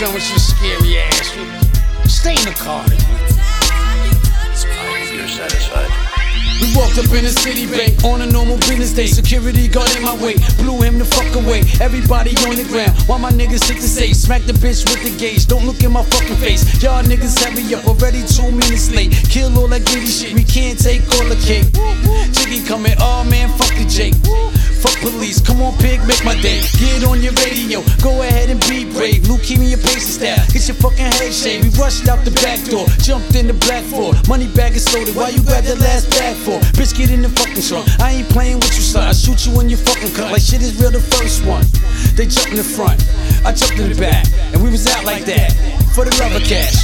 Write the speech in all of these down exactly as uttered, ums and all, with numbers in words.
done with your scary ass. Stay in the car. I hope you're satisfied. We walked up in a city bank on a normal business day. Security guard in my way, blew him the fuck away. Everybody on the ground, while my niggas hit the safe. Smack the bitch with the gauge, don't look in my fucking face. Y'all niggas heavy up, already two minutes late. Kill all that gritty shit, we can't take all the cake. Jiggy coming, oh man, fuck the Jake. Fuck police, come on pig, make my day. Get on your radio, go ahead and be brave. Leukemia patient style, get your fucking head shaved. We rushed out the back door, jumped in the black Ford. Money bag is loaded, why you grab the last bag for? Bitch, get in the fucking trunk, I ain't playing with you, son. I shoot you in your fucking cut, like shit is real the first one. They jumped in the front, I jumped in the back, and we was out like that, for the love of cash.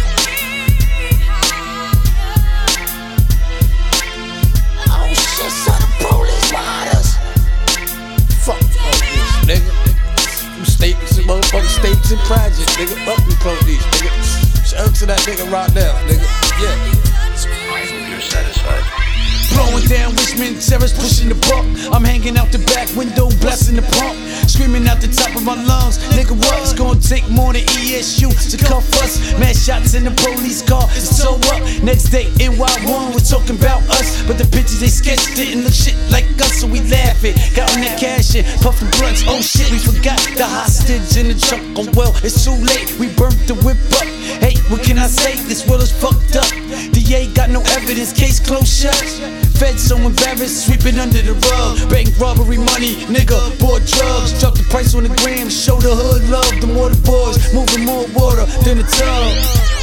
Oh shit, son, the police behind us. Fuck police, nigga. Them statements and motherfucking statements and projects, nigga. Fuck the police, nigga. Shout out to that nigga right now, nigga. Yeah. I hope you're satisfied. Blowing down Richmond, Sarah's pushing the buck. I'm hanging out the back window, blasting the pump. Screaming out the top of my lungs, nigga, what? It's gonna take more than E S U to cuff us. Mad shots in the police car, it's so up. Next day, N Y one, we're talking about us. But the pictures they sketched didn't look shit like us, so we laughing. Got on that cash and puffing blunts. Oh shit, we forgot the hostage in the trunk. Oh well, it's too late, we burnt the whip up. Hey, what can I say? This world is fucked up. D A got no evidence, case closed shut. Fed so embarrassed, sweeping under the rug. Bank robbery money, nigga, bought drugs. Drop the price on the gram, show the hood love. The more the boys, moving more water than the tub.